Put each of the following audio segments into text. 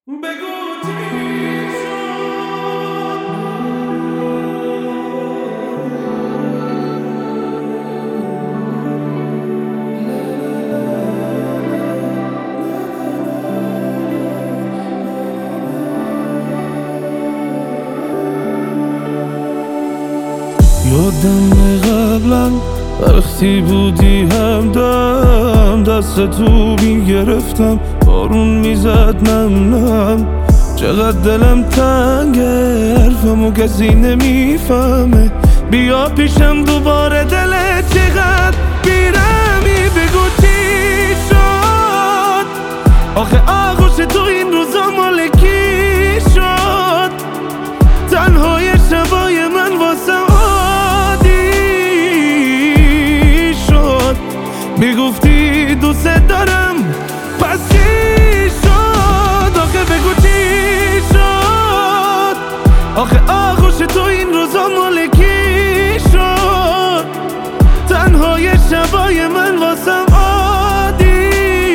بگو چی شد. یادم قبلا وقتی بودی همدم دست تو میگرفتم، بارون میزد نم چقدر دلم تنگه، حرفمو کسی نمیفهمه. بیا پیشم دوباره، دلت چقدر بیرمی. بگو چی شد، آخه آغوش تو این روزا مال کی شد؟ تنهای شبای من واسه میگفتی دوست دارم، پس چی شد؟ آخه بگو چی شد؟ آخه آغوش تو این روزا مال کی شد؟ تنهای شبای من واسم عادی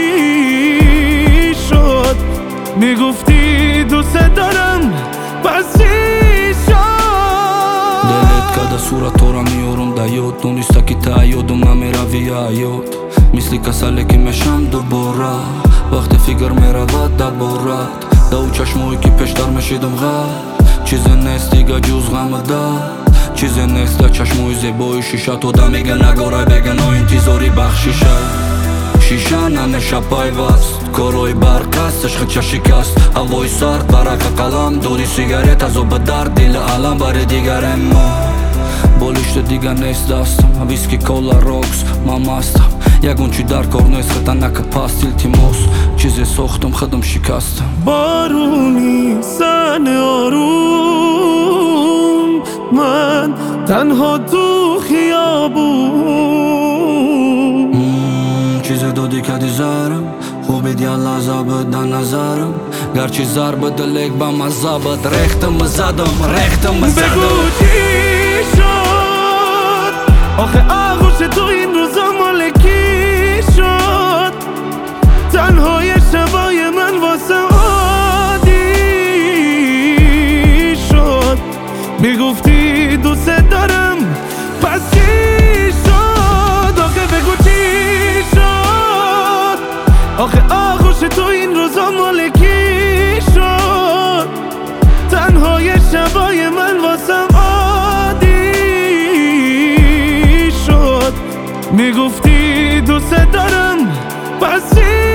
شد. میگفتی دوست دارم، پس چی شد؟ Kada suratora mi orun da jod Unë i sta kita jod, unë me ravija jod Misli ka sa leki me sham do bora Vakti figar me ravat da borat Da u qash mu i ki peshtar me shidum gha Qize nes tiga gjuz gha më da Qize nes da qash mu i zeboj shisha To da mi gëna goraj begenojnë ti zori bach shisha Shishana me shapaj vast Koroj barkas, është këtë qa shikast Avoj sart, baraka kalam Duri sigareta, zo bëdar, dile alam Bare digare mo Bolishte diga nes dastam Viski, cola, rocks, ma mastam Jak unë që darë kornes Këta në këpas til ti mos Qize sohtëm, khëdëm shikastëm بارونی سن آروم من تنها تو خیابون Qize do di ka di zarëm Hubi di Allah zabët da nazarëm Gar që zarbët dhe lek ba ma zabët Rehtëm më zadëm, rehtëm më zadëm بگو چی شد، آخه آغوش تو این روزا مال کی شد؟ تنهای شبای من واسه عادی شد. میگفتی دوست دارم، پس چی شد؟ آخه بگو چی شد؟ آخه آغوش تو این روزا مال کی شد؟ تنهای شبای من واسم عادی شد. میگفتی دوست دارم، پس چی